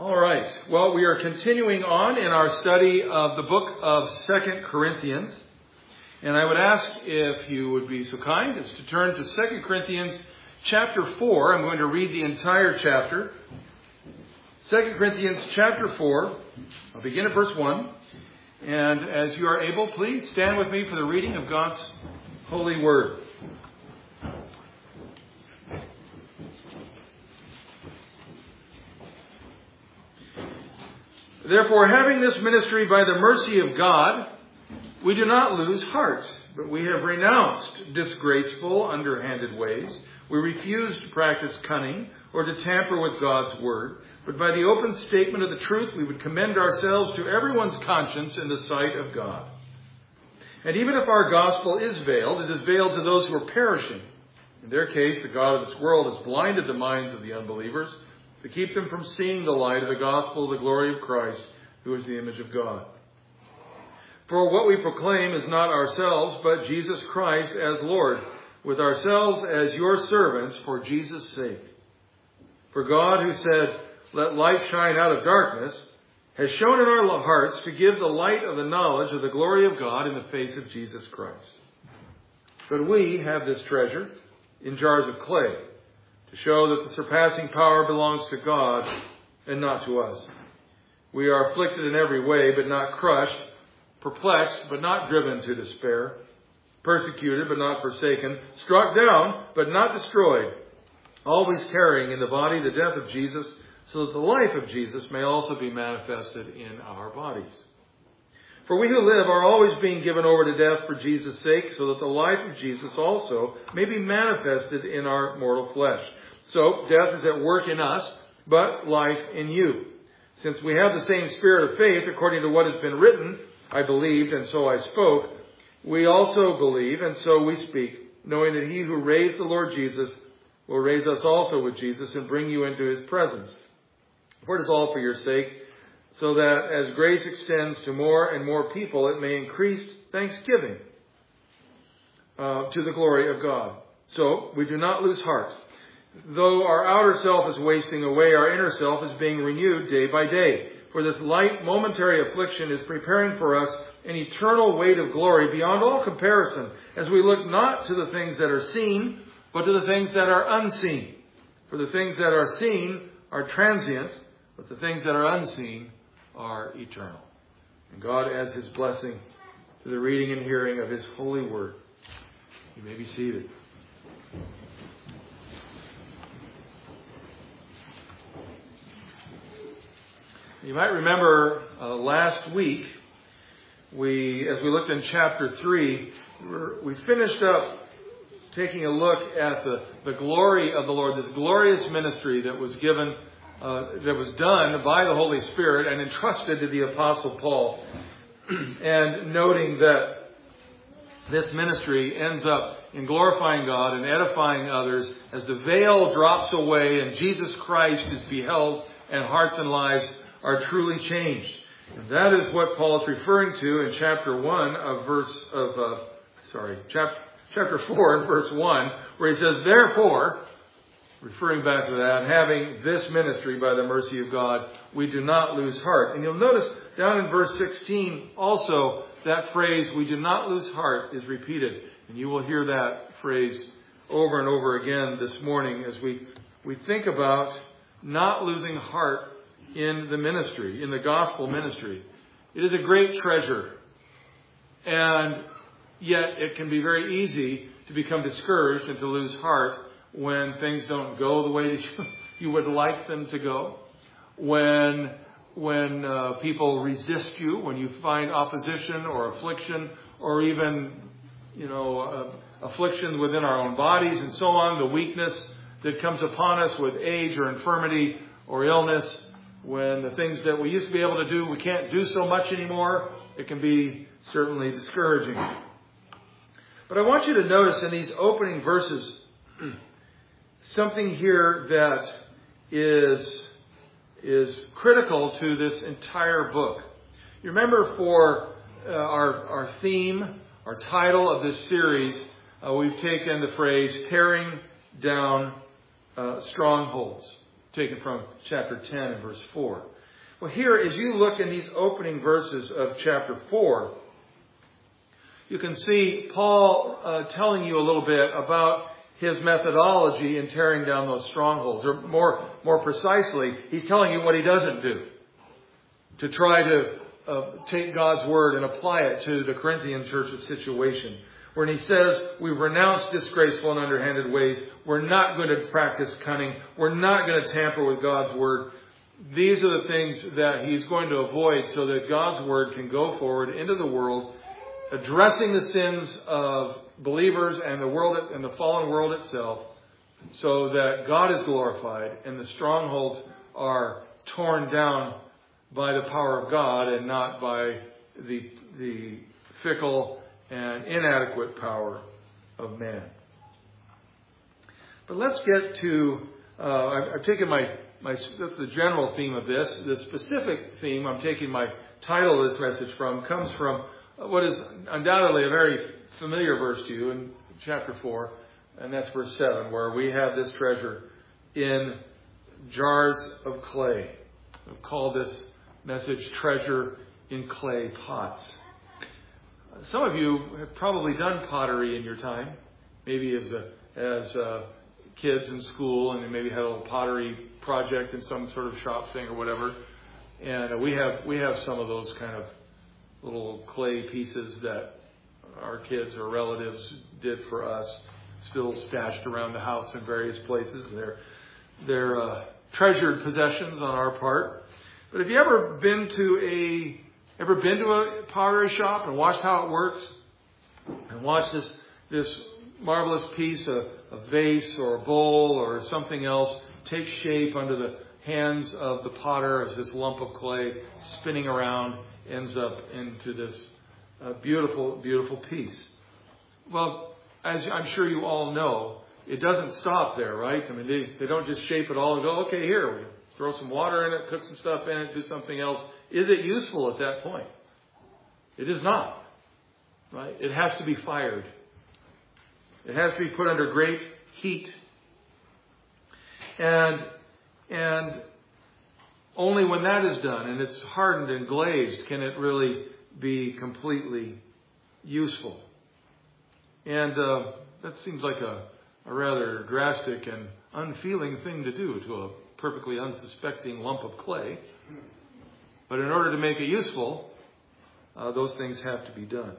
All right. Well, we are continuing on in our study of the book of 2 Corinthians. And I would ask if you would be so kind as to turn to 2 Corinthians chapter 4. I'm going to read the entire chapter. 2 Corinthians chapter 4. I'll begin at verse 1. And as you are able, please stand with me for the reading of God's holy word. Therefore, having this ministry by the mercy of God, we do not lose heart, but we have renounced disgraceful, underhanded ways. We refuse to practice cunning or to tamper with God's word, but by the open statement of the truth, we would commend ourselves to everyone's conscience in the sight of God. And even if our gospel is veiled, it is veiled to those who are perishing. In their case, the God of this world has blinded the minds of the unbelievers to keep them from seeing the light of the gospel of the glory of Christ, who is the image of God. For what we proclaim is not ourselves, but Jesus Christ as Lord, with ourselves as your servants for Jesus' sake. For God, who said, "Let light shine out of darkness," has shown in our hearts to give the light of the knowledge of the glory of God in the face of Jesus Christ. But we have this treasure in jars of clay, to show that the surpassing power belongs to God and not to us. We are afflicted in every way, but not crushed, perplexed, but not driven to despair, persecuted, but not forsaken, struck down, but not destroyed, always carrying in the body the death of Jesus, so that the life of Jesus may also be manifested in our bodies. For we who live are always being given over to death for Jesus' sake, so that the life of Jesus also may be manifested in our mortal flesh. So death is at work in us, but life in you. Since we have the same spirit of faith, according to what has been written, I believed, and so I spoke, we also believe, and so we speak, knowing that he who raised the Lord Jesus will raise us also with Jesus and bring you into his presence. For it is all for your sake, so that as grace extends to more and more people, it may increase thanksgiving to the glory of God. So we do not lose heart. Though our outer self is wasting away, our inner self is being renewed day by day. For this light momentary affliction is preparing for us an eternal weight of glory beyond all comparison, as we look not to the things that are seen, but to the things that are unseen. For the things that are seen are transient, but the things that are unseen are eternal. And God adds his blessing to the reading and hearing of his holy word. You may be seated. You might remember last week, as we looked in chapter 3, we finished up taking a look at the glory of the Lord, this glorious ministry that was given, that was done by the Holy Spirit and entrusted to the Apostle Paul. And noting that this ministry ends up in glorifying God and edifying others as the veil drops away and Jesus Christ is beheld and hearts and lives are truly changed. And that is what Paul is referring to in chapter 4 and verse 1, where he says, "Therefore," referring back to that, "having this ministry by the mercy of God, we do not lose heart." And you'll notice down in verse 16 also that phrase, "we do not lose heart," is repeated. And you will hear that phrase over and over again this morning as we think about not losing heart in the ministry, in the gospel ministry. It is a great treasure. And yet it can be very easy to become discouraged and to lose heart when things don't go the way that you would like them to go. When people resist you, when you find opposition or affliction, or even, affliction within our own bodies and so on, the weakness that comes upon us with age or infirmity or illness, when the things that we used to be able to do, we can't do so much anymore, it can be certainly discouraging. But I want you to notice in these opening verses something here that is critical to this entire book. You remember for our theme, our title of this series, we've taken the phrase, tearing down strongholds. taken from chapter 10 and verse 4. Well, here, as you look in these opening verses of chapter 4, you can see Paul telling you a little bit about his methodology in tearing down those strongholds. Or more precisely, he's telling you what he doesn't do to try to take God's word and apply it to the Corinthian church's situation. When he says, we've renounced disgraceful and underhanded ways, we're not going to practice cunning, we're not going to tamper with God's word. These are the things that he's going to avoid so that God's word can go forward into the world, addressing the sins of believers and the world and the fallen world itself, so that God is glorified and the strongholds are torn down by the power of God and not by the fickle and inadequate power of man. But let's get to, I've taken that's the general theme of this. The specific theme I'm taking my title of this message from comes from what is undoubtedly a very familiar verse to you in chapter 4, and that's verse 7, where we have this treasure in jars of clay. I've called this message Treasure in Clay Pots. Some of you have probably done pottery in your time, maybe as kids in school, and maybe had a little pottery project in some sort of shop thing or whatever. And we have some of those kind of little clay pieces that our kids or relatives did for us, still stashed around the house in various places. They're treasured possessions on our part. But have you ever been to a pottery shop and watched how it works? And watched this marvelous piece, a vase or a bowl or something else, take shape under the hands of the potter as this lump of clay spinning around ends up into this beautiful, beautiful piece. Well, as I'm sure you all know, it doesn't stop there, right? I mean, they don't just shape it all and go, okay, here, we throw some water in it, cook some stuff in it, do something else. Is it useful at that point? It is not, right? It has to be fired. It has to be put under great heat. And only when that is done and it's hardened and glazed can it really be completely useful. And that seems like a rather drastic and unfeeling thing to do to a perfectly unsuspecting lump of clay. But in order to make it useful, those things have to be done.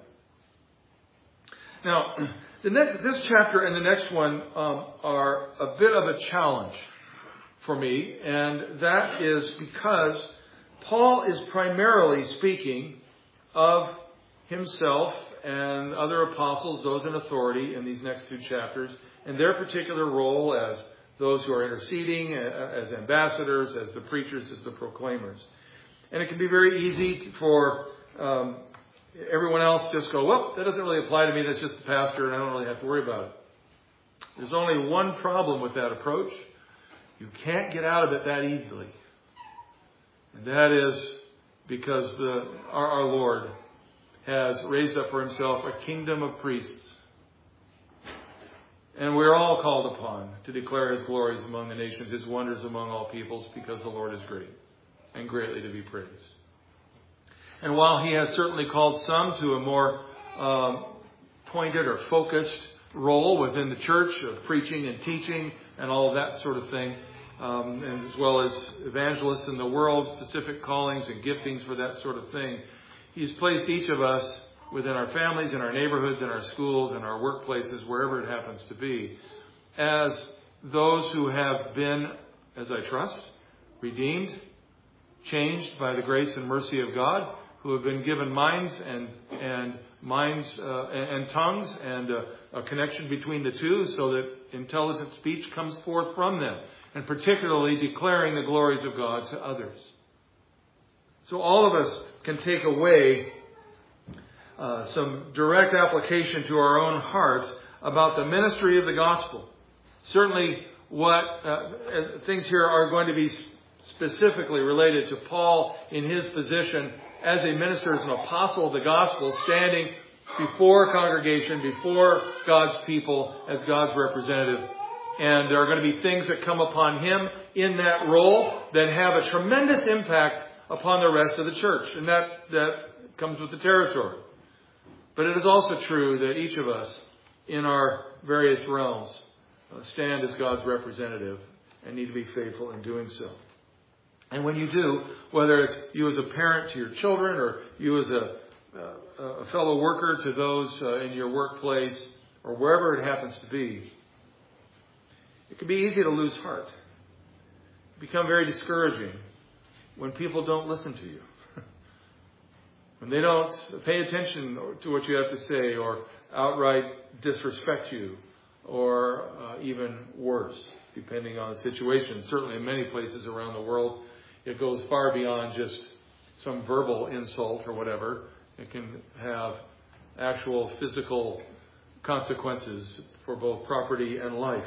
Now, this chapter and the next one are a bit of a challenge for me, and that is because Paul is primarily speaking of himself and other apostles, those in authority in these next two chapters, and their particular role as those who are interceding, as ambassadors, as the preachers, as the proclaimers. And it can be very easy for everyone else just go, well, that doesn't really apply to me, that's just the pastor, and I don't really have to worry about it. There's only one problem with that approach. You can't get out of it that easily. And that is because our Lord has raised up for himself a kingdom of priests. And we're all called upon to declare his glories among the nations, his wonders among all peoples, because the Lord is great and greatly to be praised. And while he has certainly called some to a more pointed or focused role within the church of preaching and teaching and all of that sort of thing, and as well as evangelists in the world, specific callings and giftings for that sort of thing, he's placed each of us within our families, in our neighborhoods, in our schools, in our workplaces, wherever it happens to be, as those who have been, as I trust, redeemed, changed by the grace and mercy of God, who have been given minds and tongues and a connection between the two so that intelligent speech comes forth from them, and particularly declaring the glories of God to others. So all of us can take away some direct application to our own hearts about the ministry of the gospel. Certainly what things here are going to be specifically related to Paul in his position as a minister, as an apostle of the gospel, standing before a congregation, before God's people, as God's representative And there are going to be things that come upon him in that role that have a tremendous impact upon the rest of the church. And that comes with the territory. But it is also true that each of us in our various realms stand as God's representative and need to be faithful in doing so. And when you do, whether it's you as a parent to your children or you as a fellow worker to those in your workplace or wherever it happens to be, it can be easy to lose heart. Become very discouraging when people don't listen to you. When they don't pay attention to what you have to say or outright disrespect you or even worse, depending on the situation. Certainly in many places around the world, it goes far beyond just some verbal insult or whatever. It can have actual physical consequences for both property and life.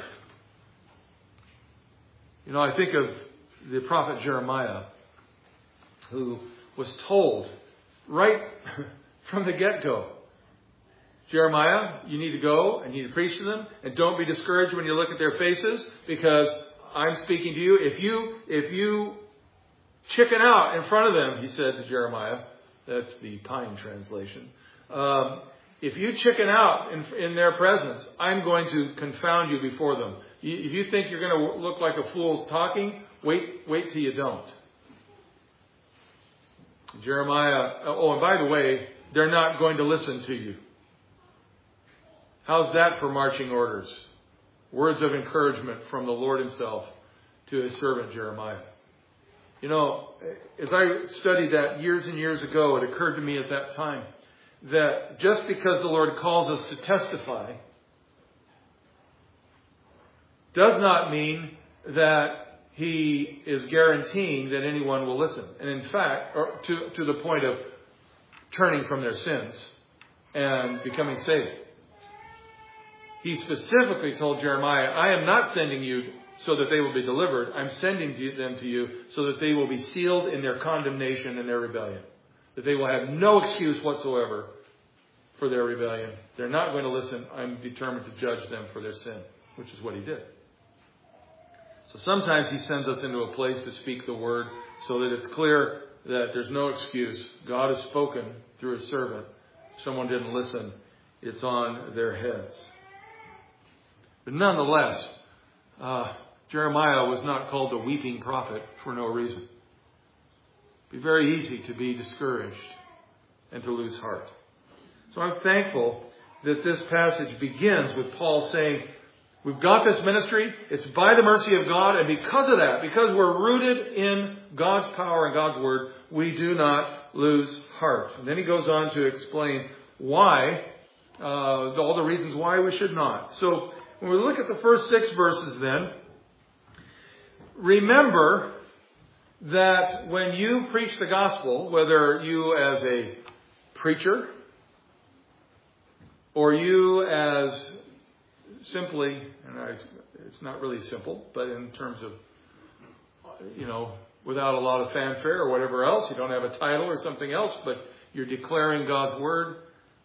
You know, I think of the prophet Jeremiah, who was told right from the get-go, Jeremiah, you need to go and you need to preach to them, and don't be discouraged when you look at their faces, because I'm speaking to you. If you chicken out in front of them, he said to Jeremiah, that's the Pine translation. If you chicken out in their presence, I'm going to confound you before them. If you think you're going to look like a fool talking, wait till you don't. Jeremiah, and by the way, they're not going to listen to you. How's that for marching orders? Words of encouragement from the Lord himself to his servant Jeremiah. You know, as I studied that years and years ago, it occurred to me at that time that just because the Lord calls us to testify does not mean that he is guaranteeing that anyone will listen. And in fact, or to the point of turning from their sins and becoming saved. He specifically told Jeremiah, I am not sending you so that they will be delivered. I'm sending them to you so that they will be sealed in their condemnation and their rebellion. That they will have no excuse whatsoever for their rebellion. They're not going to listen. I'm determined to judge them for their sin, which is what he did. So sometimes he sends us into a place to speak the word so that it's clear that there's no excuse. God has spoken through his servant. If someone didn't listen, it's on their heads. But nonetheless, Jeremiah was not called the weeping prophet for no reason. It'd be very easy to be discouraged and to lose heart. So I'm thankful that this passage begins with Paul saying, we've got this ministry, it's by the mercy of God, and because of that, because we're rooted in God's power and God's word, we do not lose heart. And then he goes on to explain why, all the reasons why we should not. So when we look at the first 6 verses then, remember that when you preach the gospel, whether you as a preacher or you as simply, and it's not really simple, but in terms of, without a lot of fanfare or whatever else, you don't have a title or something else, but you're declaring God's word.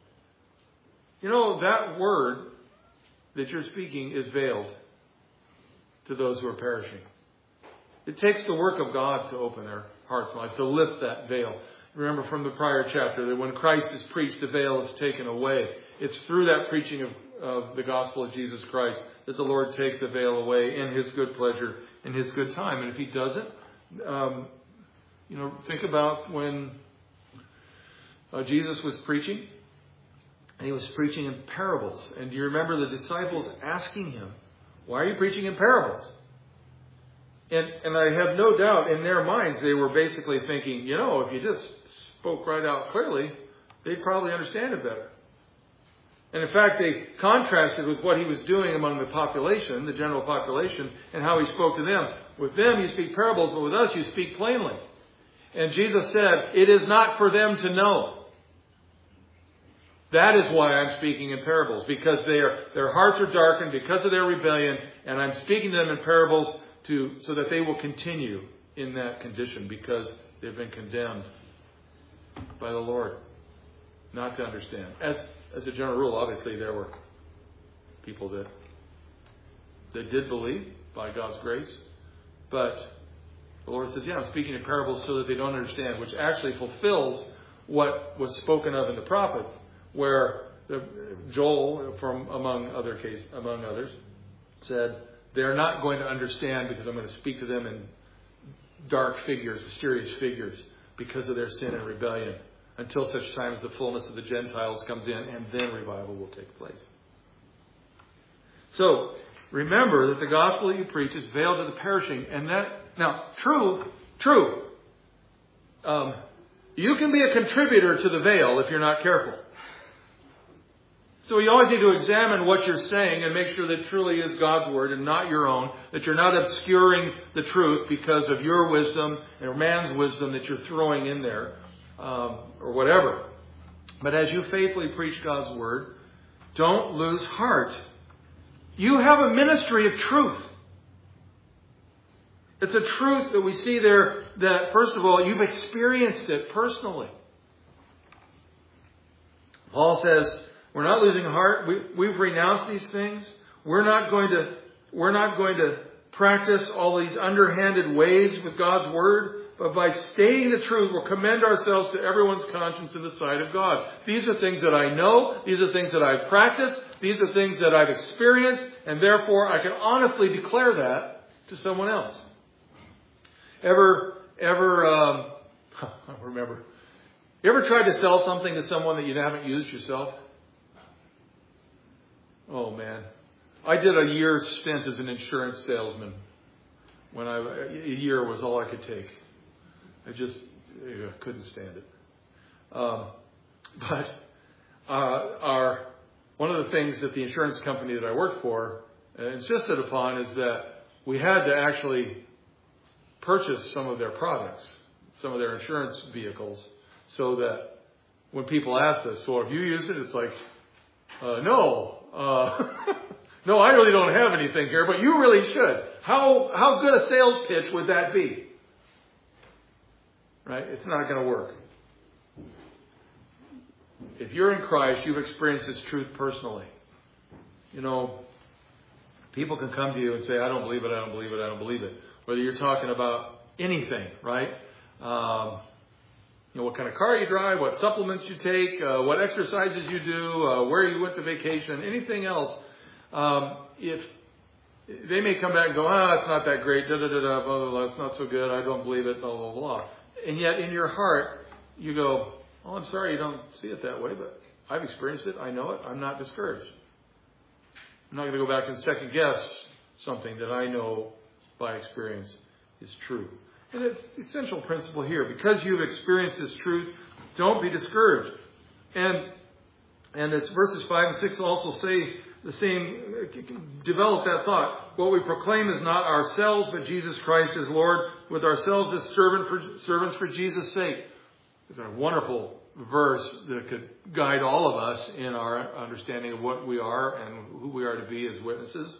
That word that you're speaking is veiled to those who are perishing. It takes the work of God to open their hearts and lives, to lift that veil. Remember from the prior chapter that when Christ is preached, the veil is taken away. It's through that preaching of the gospel of Jesus Christ that the Lord takes the veil away in his good pleasure, in his good time. And if he doesn't, think about when Jesus was preaching. And he was preaching in parables. And do you remember the disciples asking him, why are you preaching in parables? And I have no doubt in their minds they were basically thinking, if you just spoke right out clearly, they'd probably understand it better. And in fact, they contrasted with what he was doing among the population, the general population, and how he spoke to them. With them you speak parables, but with us you speak plainly. And Jesus said, it is not for them to know. That is why I'm speaking in parables, because their hearts are darkened because of their rebellion, and I'm speaking to them in parables so that they will continue in that condition because they've been condemned by the Lord not to understand. As a general rule, obviously there were people that that did believe by God's grace. But the Lord says, I'm speaking in parables so that they don't understand, which actually fulfills what was spoken of in the prophets, where Joel, among others, said, they're not going to understand because I'm going to speak to them in dark figures, mysterious figures, because of their sin and rebellion, until such time as the fullness of the Gentiles comes in, and then revival will take place. So, remember that the gospel that you preach is veiled to the perishing, and true. You can be a contributor to the veil if you're not careful. So you always need to examine what you're saying and make sure that it truly is God's word and not your own, that you're not obscuring the truth because of your wisdom or man's wisdom that you're throwing in there, or whatever. But as you faithfully preach God's word, don't lose heart. You have a ministry of truth. It's a truth that we see there that, first of all, you've experienced it personally. Paul says, we're not losing heart. We've renounced these things. We're not going to practice all these underhanded ways with God's word. But by stating the truth, we'll commend ourselves to everyone's conscience in the sight of God. These are things that I know. These are things that I've practiced. These are things that I've experienced. And therefore, I can honestly declare that to someone else. I remember. You ever tried to sell something to someone that you haven't used yourself? Oh man. I did a year's stint as an insurance salesman. A year was all I could take. I just couldn't stand it. But one of the things that the insurance company that I worked for insisted upon is that we had to actually purchase some of their products, some of their insurance vehicles, so that when people asked us, well, have you used it? It's like, no. No, I really don't have anything here, but you really should. How good a sales pitch would that be? Right? It's not going to work. If you're in Christ, you've experienced this truth personally. You know, people can come to you and say, I don't believe it, I don't believe it, I don't believe it. Whether you're talking about anything, right? What kind of car you drive, what supplements you take, what exercises you do, where you went to vacation, anything else. If they may come back and go, it's not that great, blah, blah, blah, it's not so good, I don't believe it, blah, blah, blah. And yet in your heart, you go, I'm sorry you don't see it that way, but I've experienced it, I know it, I'm not discouraged. I'm not going to go back and second guess something that I know by experience is true. And it's the essential principle here. Because you've experienced this truth, don't be discouraged. And it's verses 5 and 6 also say the same, develop that thought. What we proclaim is not ourselves, but Jesus Christ as Lord, with ourselves as servants for Jesus' sake. It's a wonderful verse that could guide all of us in our understanding of what we are and who we are to be as witnesses.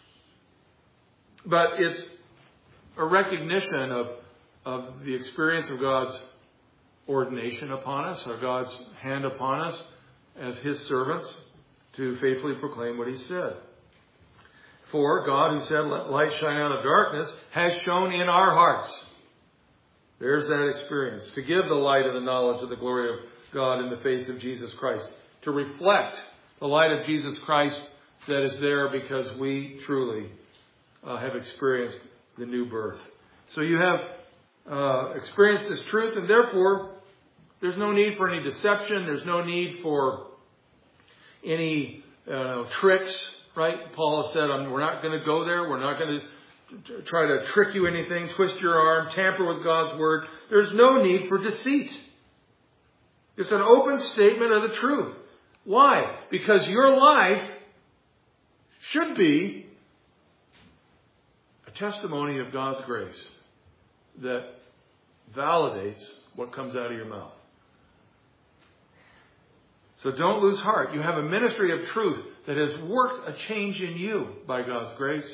But it's a recognition of the experience of God's ordination upon us, or God's hand upon us as His servants to faithfully proclaim what He said. For God, who said, let light shine out of darkness, has shone in our hearts. There's that experience. To give the light of the knowledge of the glory of God in the face of Jesus Christ. To reflect the light of Jesus Christ that is there because we truly have experienced the new birth. So you have experienced this truth, and therefore there's no need for any deception. There's no need for any tricks, right? Paul has said, we're not going to go there. We're not going to try to trick you anything, twist your arm, tamper with God's word. There's no need for deceit. It's an open statement of the truth. Why? Because your life should be a testimony of God's grace that validates what comes out of your mouth. So don't lose heart. You have a ministry of truth that has worked a change in you by God's grace.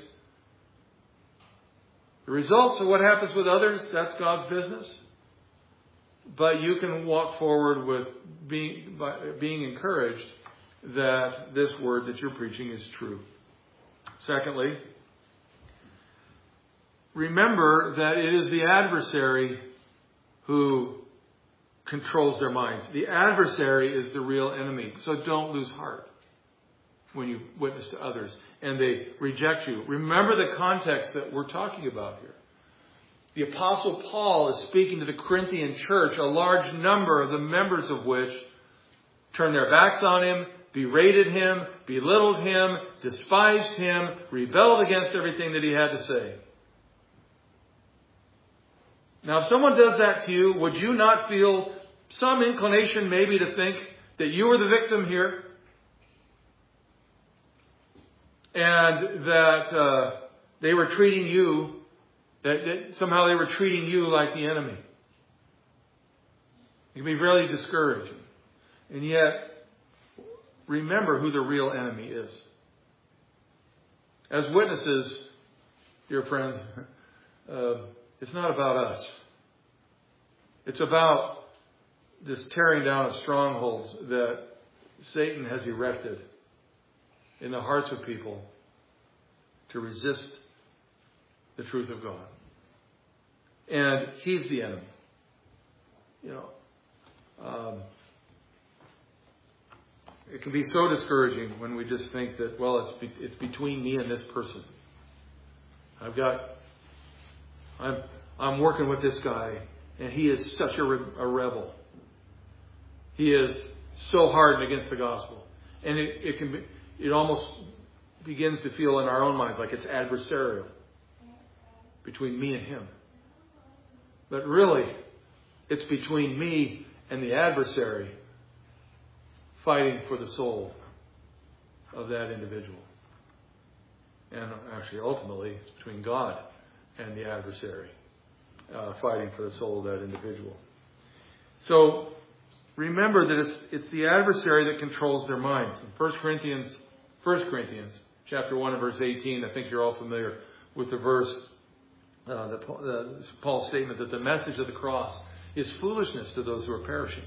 The results of what happens with others, that's God's business. But you can walk forward with being encouraged that this word that you're preaching is true. Secondly, remember that it is the adversary who controls their minds. The adversary is the real enemy. So don't lose heart when you witness to others and they reject you. Remember the context that we're talking about here. The Apostle Paul is speaking to the Corinthian church, a large number of the members of which turned their backs on him, berated him, belittled him, despised him, rebelled against everything that he had to say. Now, if someone does that to you, would you not feel some inclination maybe to think that you were the victim here? And that they were treating you, that somehow they were treating you like the enemy. It can be really discouraging. And yet, remember who the real enemy is. As witnesses, dear friends, it's not about us. It's about this tearing down of strongholds that Satan has erected in the hearts of people to resist the truth of God. And he's the enemy. It can be so discouraging when we just think that, well, it's between me and this person. I'm working with this guy, and he is such a rebel. He is so hardened against the gospel. And it almost begins to feel in our own minds like it's adversarial between me and him. But really, it's between me and the adversary fighting for the soul of that individual. And actually, ultimately, it's between God and the adversary fighting for the soul of that individual. So, remember that it's the adversary that controls their minds. In 1 Corinthians chapter 1 and verse 18, I think you're all familiar with the verse, Paul's statement that the message of the cross is foolishness to those who are perishing.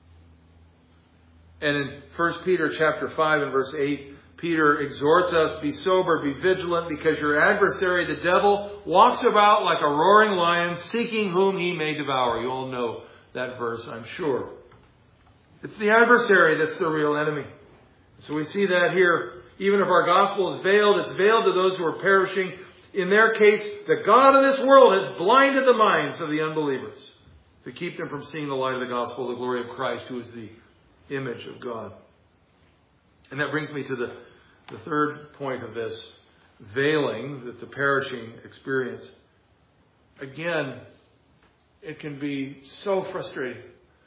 And in 1 Peter chapter 5 and verse 8, Peter exhorts us, be sober, be vigilant, because your adversary, the devil, walks about like a roaring lion, seeking whom he may devour. You all know that verse, I'm sure. It's the adversary that's the real enemy. So we see that here. Even if our gospel is veiled, it's veiled to those who are perishing. In their case, the God of this world has blinded the minds of the unbelievers to keep them from seeing the light of the gospel, the glory of Christ, who is the image of God. And that brings me to the third point of this veiling that the perishing experience. Again, it can be so frustrating.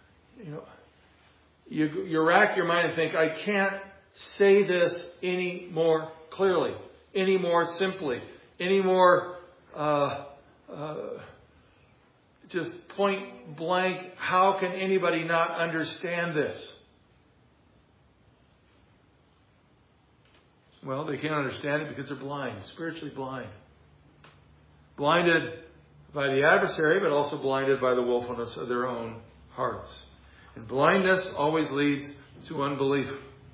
You rack your mind and think, I can't say this any more clearly, any more simply, any more just point blank. How can anybody not understand this? Well, they can't understand it because they're blind, spiritually blind. Blinded by the adversary, but also blinded by the willfulness of their own hearts. And blindness always leads to unbelief.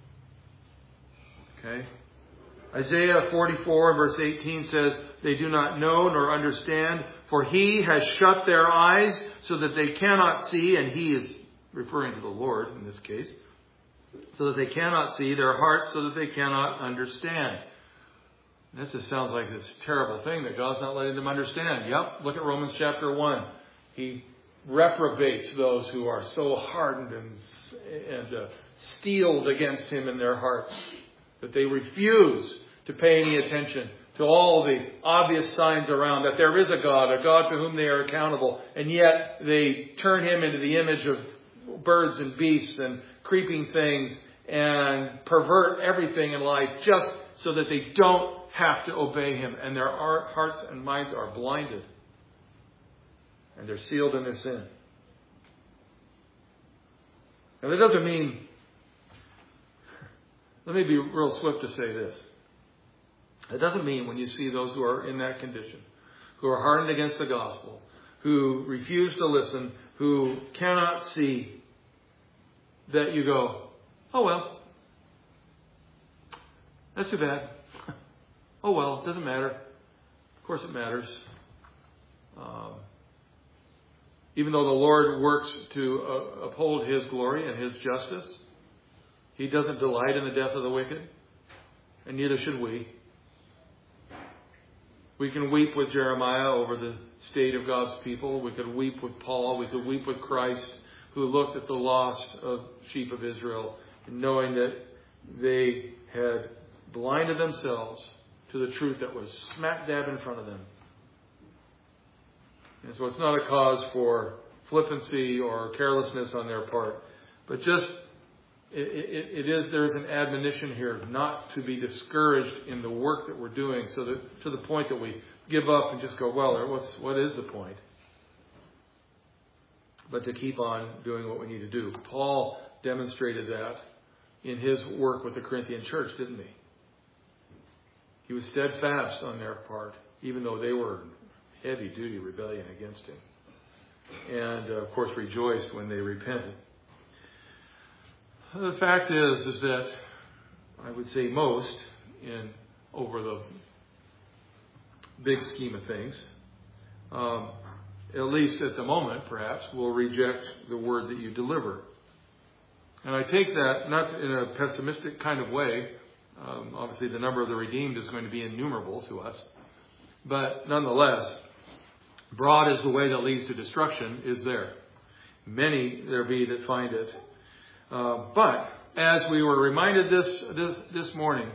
Okay? Isaiah 44 verse 18 says, they do not know nor understand, for he has shut their eyes so that they cannot see, and he is referring to the Lord in this case, so that they cannot see, their hearts so that they cannot understand. That just sounds like this terrible thing that God's not letting them understand. Yep, look at Romans chapter 1. He reprobates those who are so hardened and steeled against him in their hearts that they refuse to pay any attention to all the obvious signs around that there is a God to whom they are accountable, and yet they turn him into the image of birds and beasts and creeping things and pervert everything in life just so that they don't have to obey him, and their hearts and minds are blinded and they're sealed in their sin. Now that doesn't mean, let me be real swift to say this. It doesn't mean when you see those who are in that condition, who are hardened against the gospel, who refuse to listen, who cannot see, that you go, oh well, that's too bad. Oh well, it doesn't matter. Of course it matters. Even though the Lord works to uphold His glory and His justice, He doesn't delight in the death of the wicked, and neither should we. We can weep with Jeremiah over the state of God's people. We could weep with Paul. We could weep with Christ, who looked at the lost sheep of Israel, knowing that they had blinded themselves to the truth that was smack dab in front of them. And so it's not a cause for flippancy or carelessness on their part, but just there's an admonition here not to be discouraged in the work that we're doing, so that to the point that we give up and just go, well, what is the point? But to keep on doing what we need to do. Paul demonstrated that in his work with the Corinthian church, didn't he? He was steadfast on their part, even though they were heavy-duty rebellion against him. And, of course, rejoiced when they repented. The fact is that I would say most, over the big scheme of things, at least at the moment, perhaps, will reject the word that you deliver. And I take that not in a pessimistic kind of way. Obviously, the number of the redeemed is going to be innumerable to us. But nonetheless, broad is the way that leads to destruction is there. Many there be that find it. But as we were reminded this morning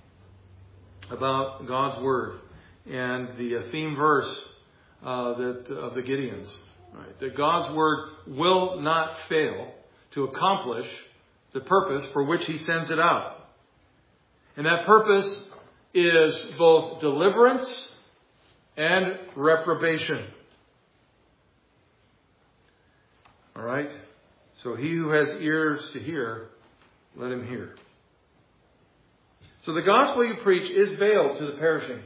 about God's Word and the theme verse of the Gideons, right, that God's Word will not fail to accomplish the purpose for which He sends it out. And that purpose is both deliverance and reprobation. All right? So he who has ears to hear, let him hear. So the gospel you preach is veiled to the perishing.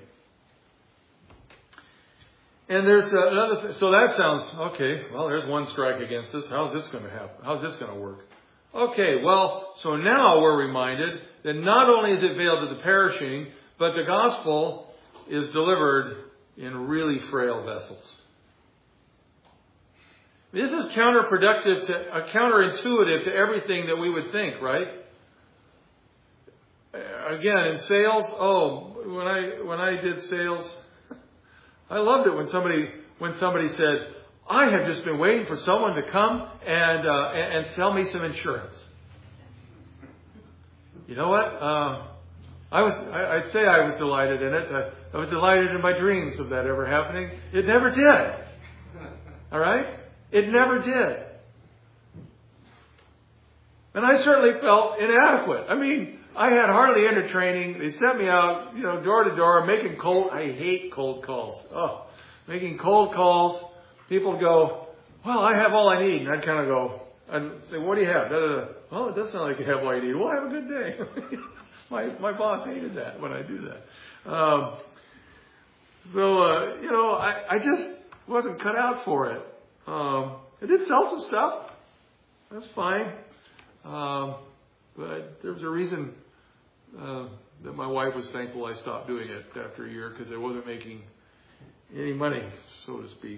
And there's another thing. So that sounds, okay, well, there's one strike against us. How's this going to happen? How's this going to work? Okay, well, so now we're reminded that not only is it veiled to the perishing, but the gospel is delivered in really frail vessels. This is counterintuitive to everything that we would think, right? Again, in sales, when I did sales, I loved it when somebody said, I have just been waiting for someone to come and sell me some insurance. You know what? I'd say I was delighted in it. I was delighted in my dreams of that ever happening. It never did. All right? It never did. And I certainly felt inadequate. I mean, I had hardly entered training. They sent me out, door to door, making I hate cold calls. Oh, making cold calls. People go, well, I have all I need. And I'd kind of go, I'd say, what do you have? Da, da, da. Well, it does sound like you have all you need. Well, have a good day. My boss hated that when I do that. I just wasn't cut out for it. I did sell some stuff. That's fine. But there was a reason that my wife was thankful I stopped doing it after a year, because I wasn't making any money, so to speak.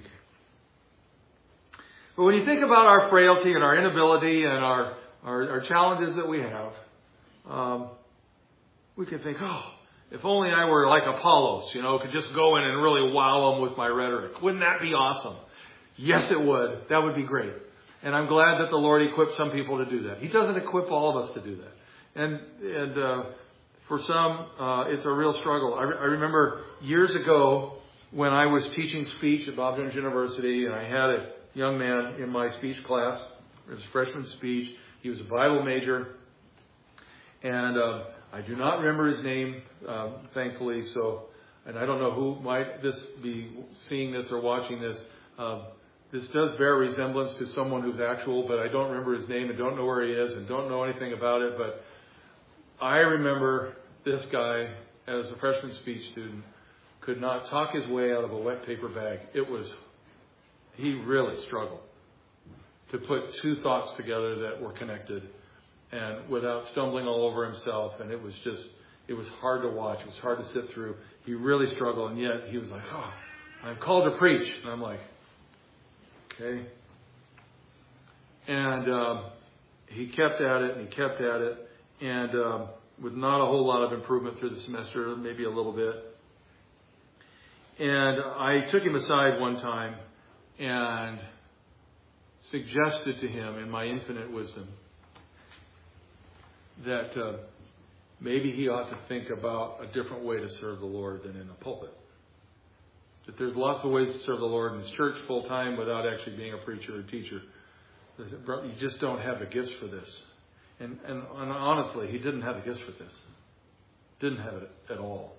But when you think about our frailty and our inability and our challenges that we have, we can think, if only I were like Apollos, could just go in and really wow them with my rhetoric. Wouldn't that be awesome? Yes, it would. That would be great. And I'm glad that the Lord equipped some people to do that. He doesn't equip all of us to do that. And for some, it's a real struggle. I remember years ago when I was teaching speech at Bob Jones University, and I had a young man in my speech class. It was freshman speech. He was a Bible major. And I do not remember his name, thankfully. And I don't know who might be seeing this or watching this. This does bear resemblance to someone who's actual, but I don't remember his name and don't know where he is and don't know anything about it. But I remember this guy, as a freshman speech student, could not talk his way out of a wet paper bag. He really struggled to put two thoughts together that were connected and without stumbling all over himself. And it was hard to watch. It was hard to sit through. He really struggled. And yet he was like, I'm called to preach. And I'm like, okay. And he kept at it, and he kept at it. And with not a whole lot of improvement through the semester, maybe a little bit. And I took him aside one time and suggested to him in my infinite wisdom that maybe he ought to think about a different way to serve the Lord than in a pulpit. That there's lots of ways to serve the Lord in His church full time without actually being a preacher or teacher. You just don't have the gifts for this. And honestly, he didn't have the gifts for this. Didn't have it at all.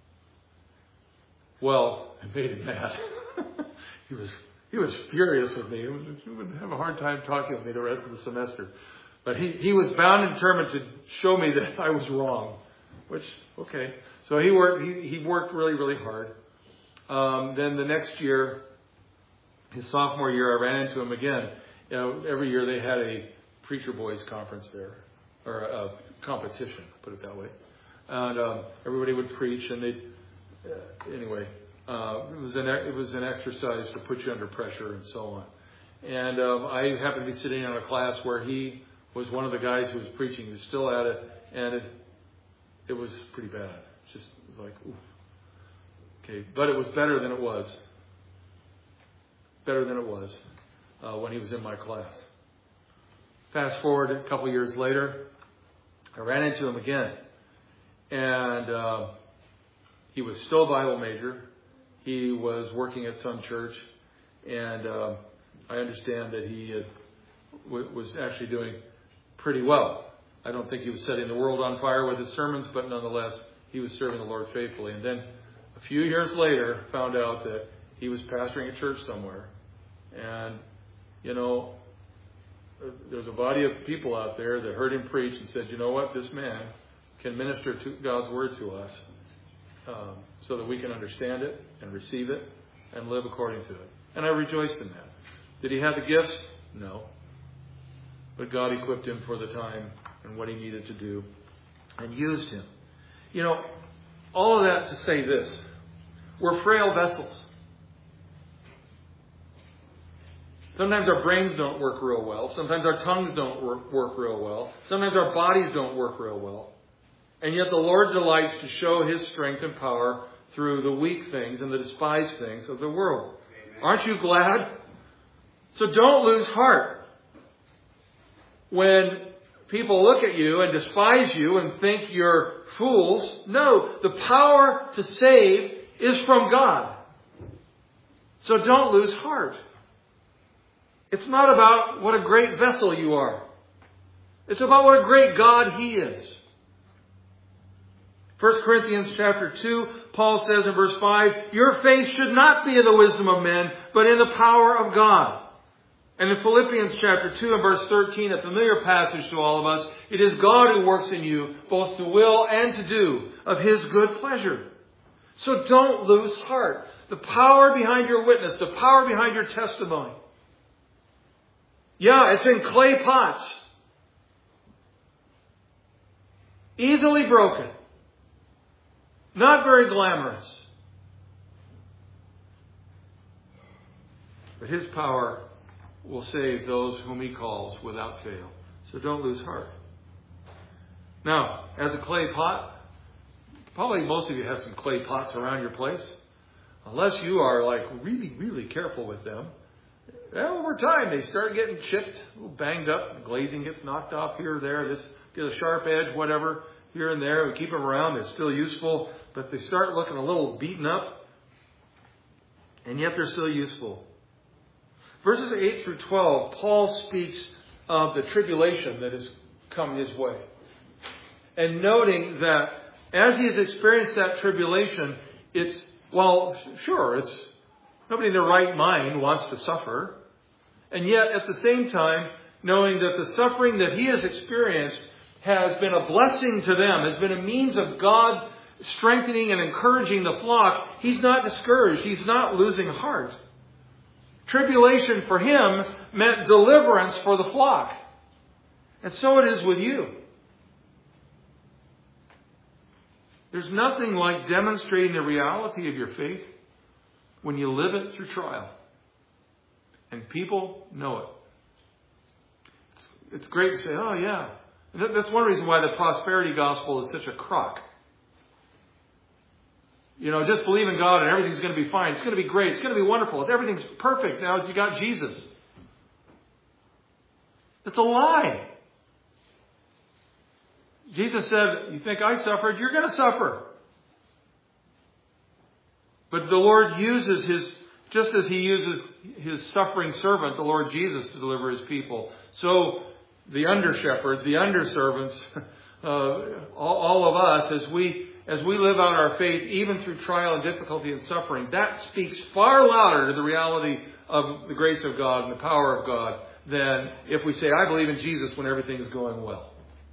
Well, it made him mad. He was furious with me. He would have a hard time talking with me the rest of the semester. But he was bound and determined to show me that I was wrong. Which, okay. So he worked really, really hard. Then the next year, his sophomore year, I ran into him again. You know, every year they had a Preacher Boys conference there, or a competition, put it that way. And everybody would preach, and they'd anyway. It was an exercise to put you under pressure and so on. And I happened to be sitting in a class where he was one of the guys who was preaching. He was still at it, and it was pretty bad. It was like, ooh. Okay, but it was better than it was. Better than it was when he was in my class. Fast forward a couple years later, I ran into him again. And he was still a Bible major. He was working at some church. And I understand that he was actually doing pretty well. I don't think he was setting the world on fire with his sermons, but nonetheless, he was serving the Lord faithfully. And then a few years later, found out that he was pastoring a church somewhere. And, you know, there's a body of people out there that heard him preach and said, you know what, this man can minister to God's word to us so that we can understand it and receive it and live according to it. And I rejoiced in that. Did he have the gifts? No. But God equipped him for the time and what he needed to do and used him. You know, all of that to say this. We're frail vessels. Sometimes our brains don't work real well. Sometimes our tongues don't work real well. Sometimes our bodies don't work real well. And yet the Lord delights to show His strength and power through the weak things and the despised things of the world. Amen. Aren't you glad? So don't lose heart. When people look at you and despise you and think you're fools, no, the power to save is from God. So don't lose heart. It's not about what a great vessel you are. It's about what a great God He is. 1 Corinthians chapter 2, Paul says in verse 5, your faith should not be in the wisdom of men, but in the power of God. And in Philippians chapter 2 and verse 13, a familiar passage to all of us, it is God who works in you, both to will and to do of His good pleasure. So don't lose heart. The power behind your witness, the power behind your testimony. Yeah, it's in clay pots. Easily broken. Not very glamorous. But His power will save those whom He calls without fail. So don't lose heart. Now, as a clay pot, probably most of you have some clay pots around your place. Unless you are like really, really careful with them. Well, over time, they start getting chipped, a little banged up. The glazing gets knocked off here or there. This get a sharp edge, whatever, here and there. We keep them around. They're still useful, but they start looking a little beaten up. And yet they're still useful. Verses 8 through 12, Paul speaks of the tribulation that has come his way. And noting that as he has experienced that tribulation, it's nobody in their right mind wants to suffer. And yet, at the same time, knowing that the suffering that he has experienced has been a blessing to them, has been a means of God strengthening and encouraging the flock, he's not discouraged. He's not losing heart. Tribulation for him meant deliverance for the flock. And so it is with you. There's nothing like demonstrating the reality of your faith when you live it through trial. And people know it. It's great to say, oh yeah. And that's one reason why the prosperity gospel is such a crock. Just believe in God and everything's going to be fine. It's going to be great. It's going to be wonderful. Everything's perfect now you got Jesus. It's a lie. Jesus said, you think I suffered? You're going to suffer. But the Lord uses just as He uses His suffering servant, the Lord Jesus, to deliver His people. So the under-shepherds, the under-servants, all of us, as we live out our faith, even through trial and difficulty and suffering, that speaks far louder to the reality of the grace of God and the power of God than if we say, I believe in Jesus when everything's going well.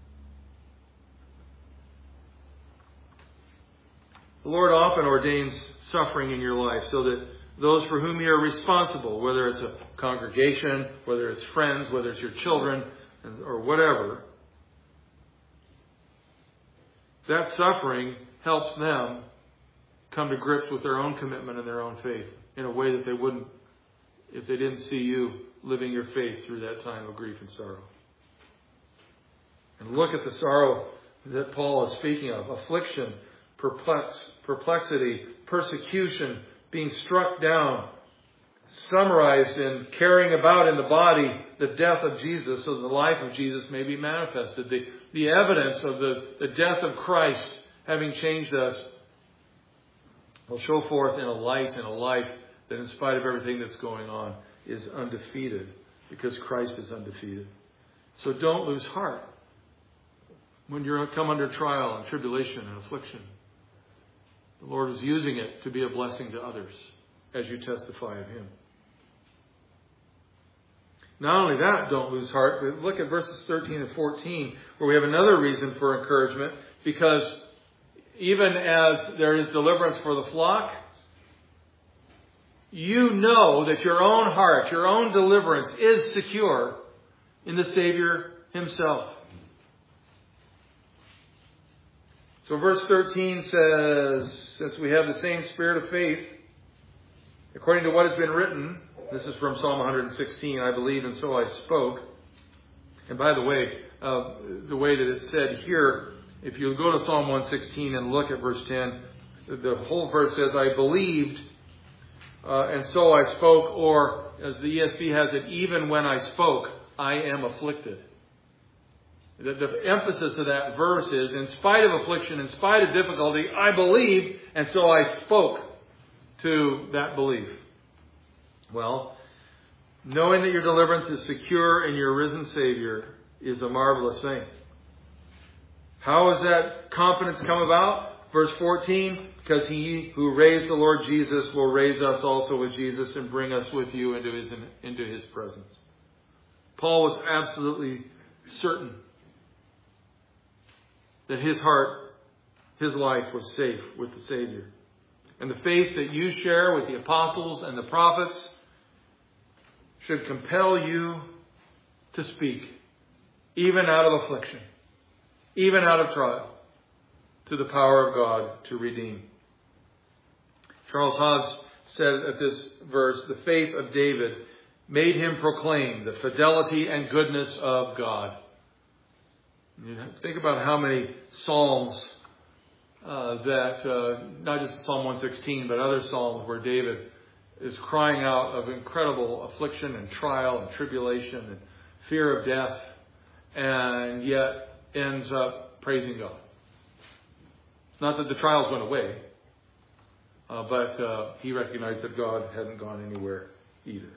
The Lord often ordains suffering in your life so that those for whom you are responsible, whether it's a congregation, whether it's friends, whether it's your children, or whatever, that suffering helps them come to grips with their own commitment and their own faith in a way that they wouldn't if they didn't see you living your faith through that time of grief and sorrow. And look at the sorrow that Paul is speaking of. Affliction, perplexity, persecution, being struck down, summarized in carrying about in the body the death of Jesus so the life of Jesus may be manifested. The evidence of the death of Christ having changed us will show forth in a light and a life that in spite of everything that's going on is undefeated because Christ is undefeated. So don't lose heart when you come under trial and tribulation and affliction. The Lord is using it to be a blessing to others as you testify of Him. Not only that, don't lose heart, but look at verses 13 and 14 where we have another reason for encouragement, because even as there is deliverance for the flock, you know that your own heart, your own deliverance is secure in the Savior Himself. So verse 13 says, since we have the same spirit of faith, according to what has been written, this is from Psalm 116, I believe and so I spoke. And by the way that it's said here, if you go to Psalm 116 and look at verse 10, the whole verse says, I believed and so I spoke, or as the ESV has it, even when I spoke, I am afflicted. The emphasis of that verse is, in spite of affliction, in spite of difficulty, I believed, and so I spoke to that belief. Well, knowing that your deliverance is secure in your risen Savior is a marvelous thing. How has that confidence come about? Verse 14, because He who raised the Lord Jesus will raise us also with Jesus and bring us with you into His presence. Paul was absolutely certain that his heart, his life was safe with the Savior. And the faith that you share with the apostles and the prophets should compel you to speak, even out of affliction, even out of trial, to the power of God to redeem. Charles Haas said at this verse, the faith of David made him proclaim the fidelity and goodness of God. You think about how many psalms not just Psalm 116, but other psalms where David is crying out of incredible affliction and trial and tribulation and fear of death, and yet ends up praising God. It's not that the trials went away, but he recognized that God hadn't gone anywhere either.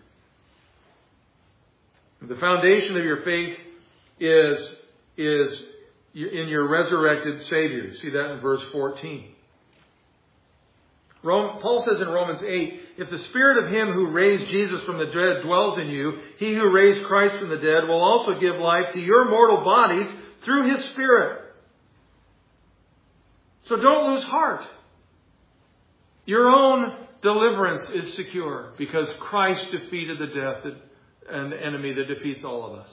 The foundation of your faith is in your resurrected Savior. See that in verse 14. Paul says in Romans 8, if the Spirit of Him who raised Jesus from the dead dwells in you, He who raised Christ from the dead will also give life to your mortal bodies through His Spirit. So don't lose heart. Your own deliverance is secure because Christ defeated the death and the enemy that defeats all of us,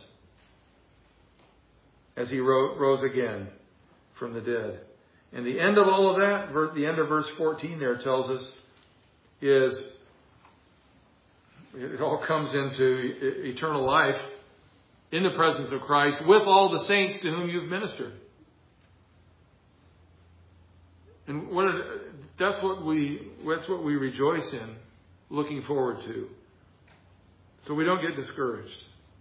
as He rose again from the dead. And the end of all of that, the end of verse 14 there tells us, is It all comes into eternal life in the presence of Christ with all the saints to whom you've ministered. And that's what we rejoice in, looking forward to. So we don't get discouraged.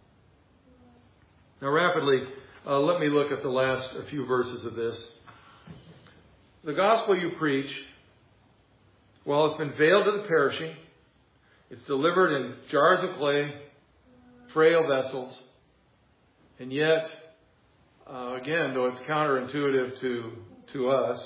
Now rapidly, let me look at the last few verses of this. The gospel you preach, while it's been veiled to the perishing, it's delivered in jars of clay, frail vessels, and yet, again, though it's counterintuitive to us,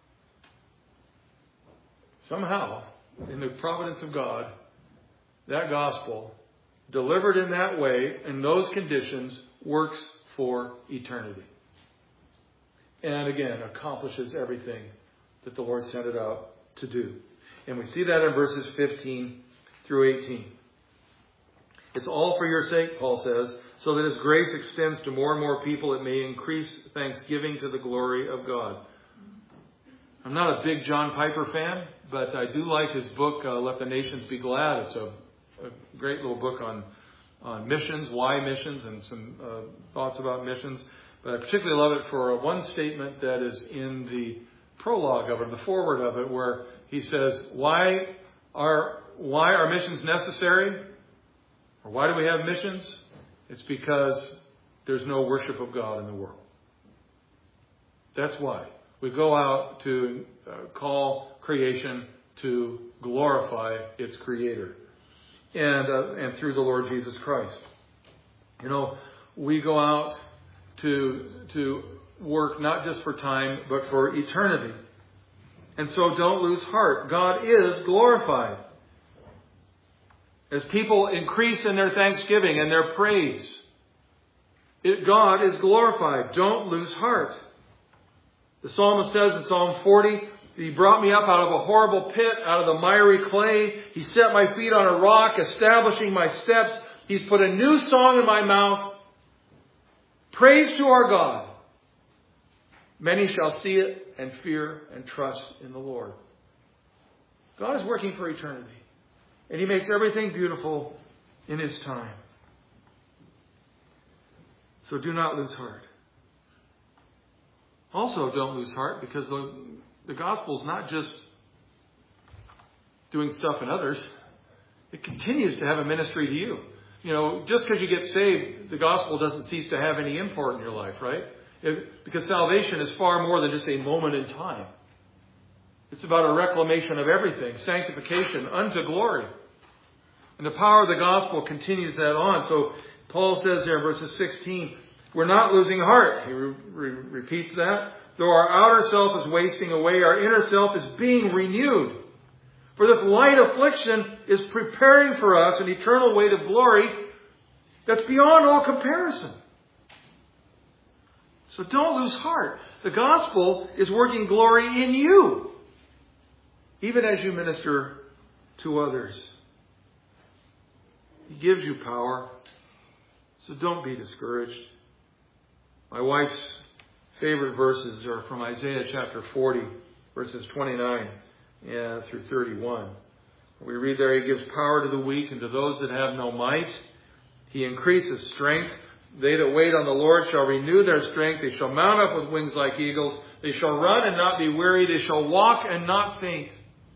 somehow, in the providence of God, that gospel, delivered in that way, in those conditions, works for eternity. And again, accomplishes everything that the Lord sent it out to do. And we see that in verses 15 through 18. It's all for your sake, Paul says, so that His grace extends to more and more people. It may increase thanksgiving to the glory of God. I'm not a big John Piper fan, but I do like his book, Let the Nations Be Glad. It's a great little book on missions, why missions, and some thoughts about missions. But I particularly love it for one statement that is in the prologue of it, the foreword of it, where he says, why are missions necessary? Or why do we have missions? It's because there's no worship of God in the world. That's why. We go out to call creation to glorify its Creator. And through the Lord Jesus Christ. You know, we go out to work not just for time, but for eternity. And so don't lose heart. God is glorified. As people increase in their thanksgiving and their praise, God is glorified. Don't lose heart. The psalmist says in Psalm 40, He brought me up out of a horrible pit, out of the miry clay. He set my feet on a rock, establishing my steps. He's put a new song in my mouth. Praise to our God. Many shall see it and fear and trust in the Lord. God is working for eternity. And He makes everything beautiful in His time. So do not lose heart. Also, don't lose heart, because the gospel is not just doing stuff in others. It continues to have a ministry to you. You know, just because you get saved, the gospel doesn't cease to have any import in your life, right? Because salvation is far more than just a moment in time. It's about a reclamation of everything, sanctification unto glory. And the power of the gospel continues that on. So Paul says there in verses 16, we're not losing heart. He repeats that. Though our outer self is wasting away, our inner self is being renewed. For this light affliction is preparing for us an eternal weight of glory that's beyond all comparison. So don't lose heart. The gospel is working glory in you, even as you minister to others. He gives you power, so don't be discouraged. My wife's favorite verses are from Isaiah chapter 40, verses 29 through 31. We read there, He gives power to the weak and to those that have no might. He increases strength. They that wait on the Lord shall renew their strength. They shall mount up with wings like eagles. They shall run and not be weary. They shall walk and not faint.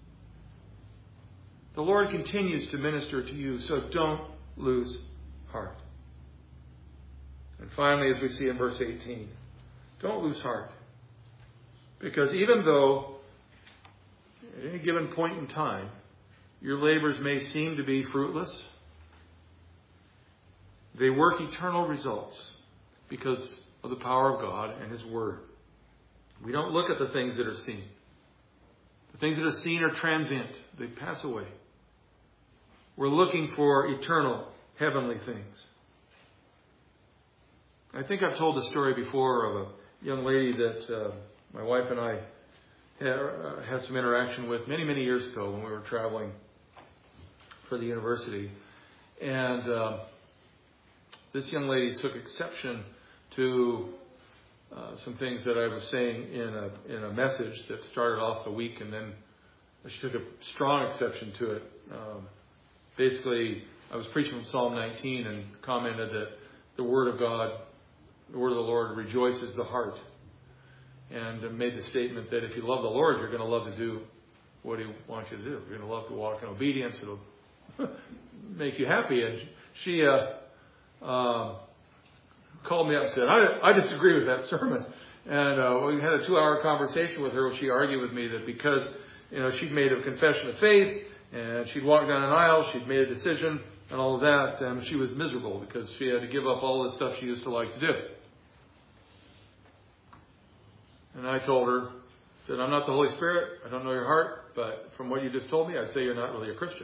The Lord continues to minister to you, so don't lose heart. And finally, as we see in verse 18, don't lose heart. Because even though at any given point in time, your labors may seem to be fruitless, they work eternal results because of the power of God and His Word. We don't look at the things that are seen. The things that are seen are transient. They pass away. We're looking for eternal, heavenly things. I think I've told the story before of a young lady that my wife and I had some interaction with many, many years ago when we were traveling for the university. And this young lady took exception to some things that I was saying in a message that started off the week, and then she took a strong exception to it. Basically I was preaching from Psalm 19 and commented that the Word of God, the Word of the Lord rejoices the heart. And made the statement that if you love the Lord, you're going to love to do what He wants you to do. You're going to love to walk in obedience. It'll make you happy. And she called me up and said, I disagree with that sermon. And we had a 2-hour conversation with her where she argued with me that because she'd made a confession of faith and she'd walked down an aisle, she'd made a decision and all of that, and she was miserable because she had to give up all the stuff she used to like to do. And I told her, said, I'm not the Holy Spirit, I don't know your heart, but from what you just told me, I'd say you're not really a Christian.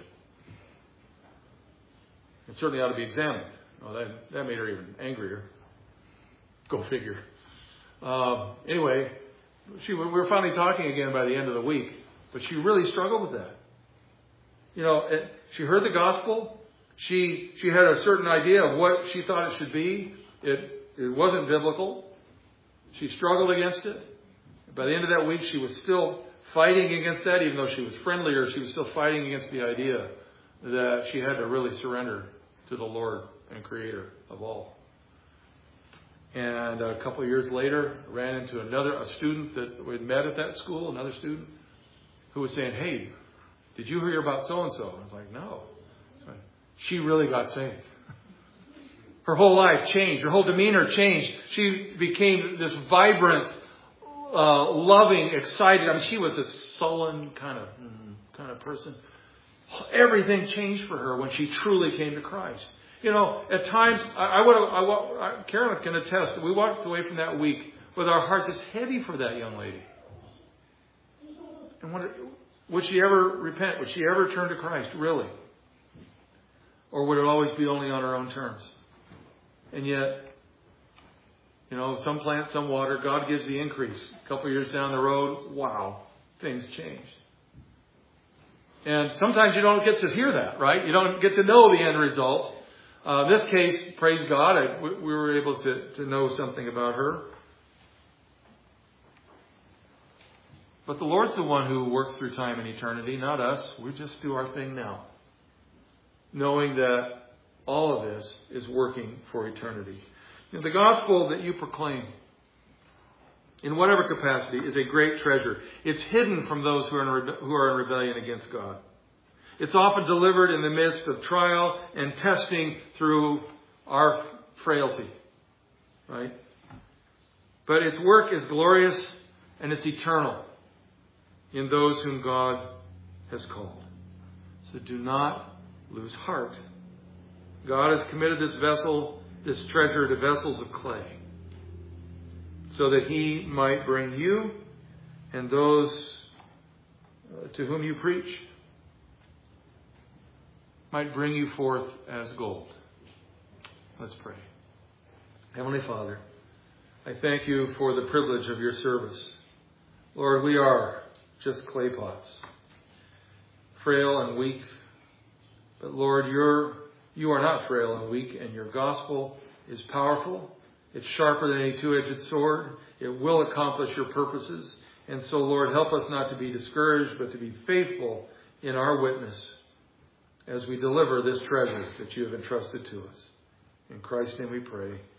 It certainly ought to be examined. Well, that made her even angrier. Go figure. Anyway, we were finally talking again by the end of the week, but she really struggled with that. She heard the gospel. She had a certain idea of what she thought it should be. It wasn't biblical. She struggled against it. By the end of that week, she was still fighting against that, even though she was friendlier. She was still fighting against the idea that she had to really surrender to the Lord and Creator of all. And a couple of years later, I ran into a student that we had met at that school, another student, who was saying, hey, did you hear about so-and-so? I was like, no. She really got saved. Her whole life changed. Her whole demeanor changed. She became this vibrant, loving, excited. I mean, she was a sullen kind of person. Everything changed for her when she truly came to Christ. At times, Carolyn can attest, we walked away from that week with our hearts just heavy for that young lady. And would she ever repent? Would she ever turn to Christ, really? Or would it always be only on her own terms? And yet, some plant, some water, God gives the increase. A couple of years down the road, wow, things changed. And sometimes you don't get to hear that, right? You don't get to know the end result. In this case, praise God, we were able to know something about her. But the Lord's the one who works through time and eternity, not us. We just do our thing now, knowing that all of this is working for eternity. The gospel that you proclaim, in whatever capacity, is a great treasure. It's hidden from those who are in rebellion against God. It's often delivered in the midst of trial and testing through our frailty, right? But its work is glorious and it's eternal in those whom God has called. So do not lose heart. God has committed this treasure to vessels of clay, so that He might bring you and those to whom you preach might bring you forth as gold. Let's pray. Heavenly Father, I thank you for the privilege of your service. Lord, we are just clay pots, frail and weak. But Lord, you are not frail and weak, and your gospel is powerful. It's sharper than any two-edged sword. It will accomplish your purposes. And so, Lord, help us not to be discouraged, but to be faithful in our witness as we deliver this treasure that you have entrusted to us. In Christ's name we pray.